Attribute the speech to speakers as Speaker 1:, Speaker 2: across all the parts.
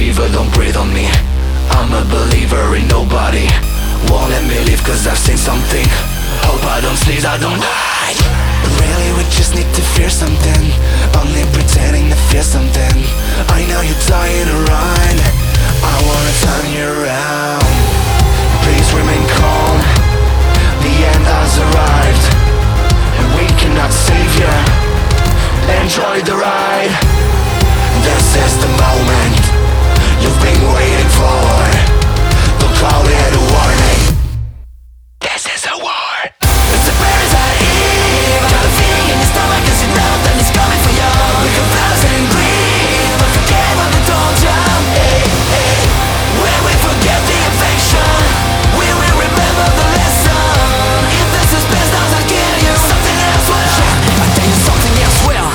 Speaker 1: fever, don't breathe on me. I'm a believer in nobody. Won't let me leave cause I've seen something. Hope I don't sneeze, I don't die. Really, we just need to fear something. Only pretending to fear something. I know you're dying to run. I wanna turn you around. Please remain calm. The end has arrived, and we cannot save you. Enjoy the ride. This is the moment you've been waiting for. Don't call it a warning. This is a war. It's the berries I eat. Got a feeling in your stomach as you know that it's coming for you. We can flash and green, but forget what they told you. Hey, hey. When we forget the affection, we will remember the lesson. If the suspense doesn't kill you, something else will. I tell you something else will.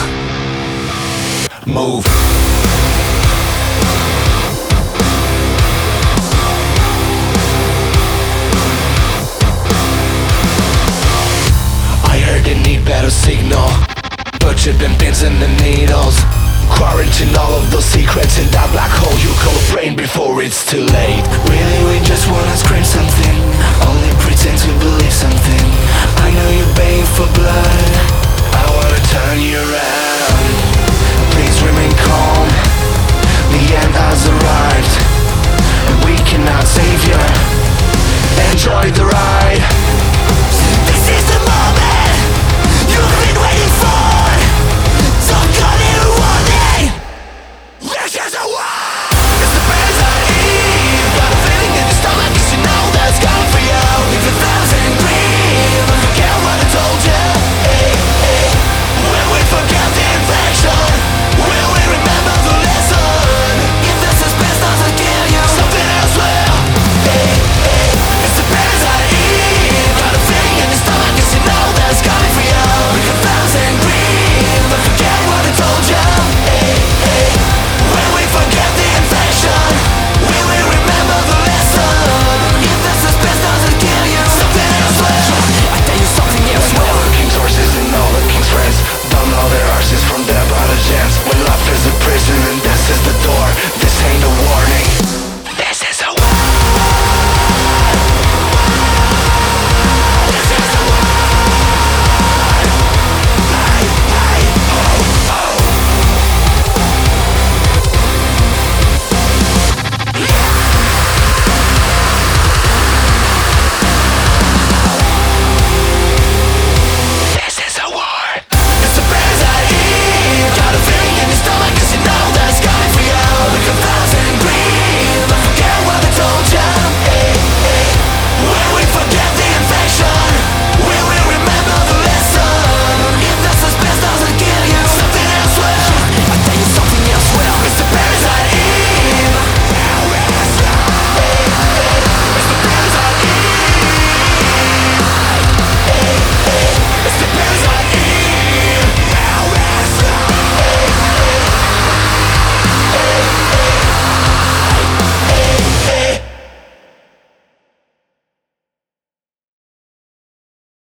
Speaker 1: Move. They need better signal, but you've been pins and the needles. Quarantine all of those secrets in that black hole you call a brain before it's too late. Really, we just wanna scream something. Only pretend to believe something. I know you're paying for blood. I wanna turn you around.